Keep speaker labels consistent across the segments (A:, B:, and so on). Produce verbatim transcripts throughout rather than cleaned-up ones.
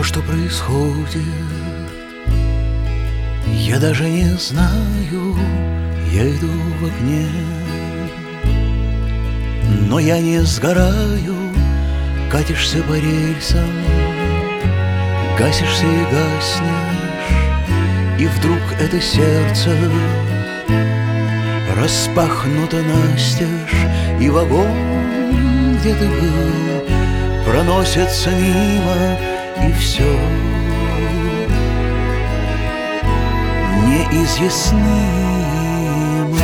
A: что происходит, я даже не знаю, я иду в огне, но я не сгораю, катишься по рельсам, гасишься и гаснешь, и вдруг это сердце распахнуто настежь, и вагон, где ты был, проносится мимо, и все неизъяснимо.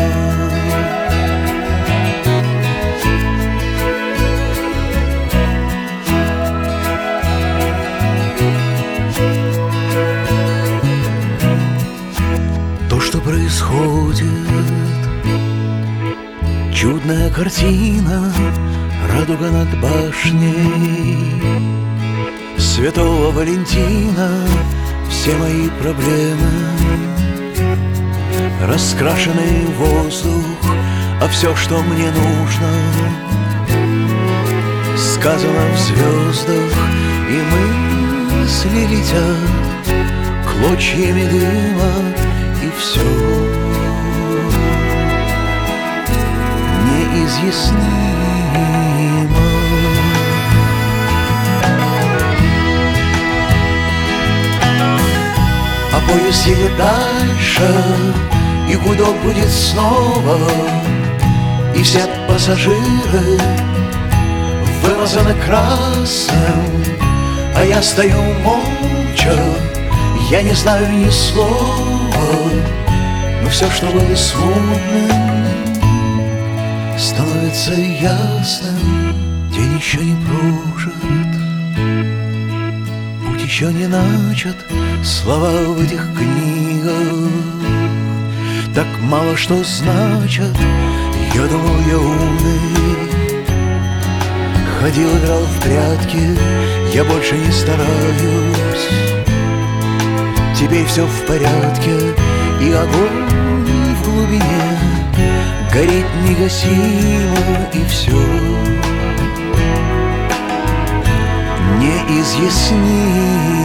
A: То, что происходит, чудная картина, радуга над башней Святого Валентина. Все мои проблемы, раскрашенный воздух, а все, что мне нужно, сказано в звездах, и мысли летят клочьями дыма, и все неизъяснимо. А поезд едет дальше, и гудок будет снова, и все пассажиры вымазаны красным, а я стою молча, я не знаю ни слова, но все, что было смутным, становится ясным. День еще не прожит, путь еще не начат, слова в этих книгах так мало что значат. Я думал, я умный, ходил, играл в прятки, я больше не стараюсь. Теперь все в порядке, и огонь в глубине горит негасимо, и все неизъяснимо.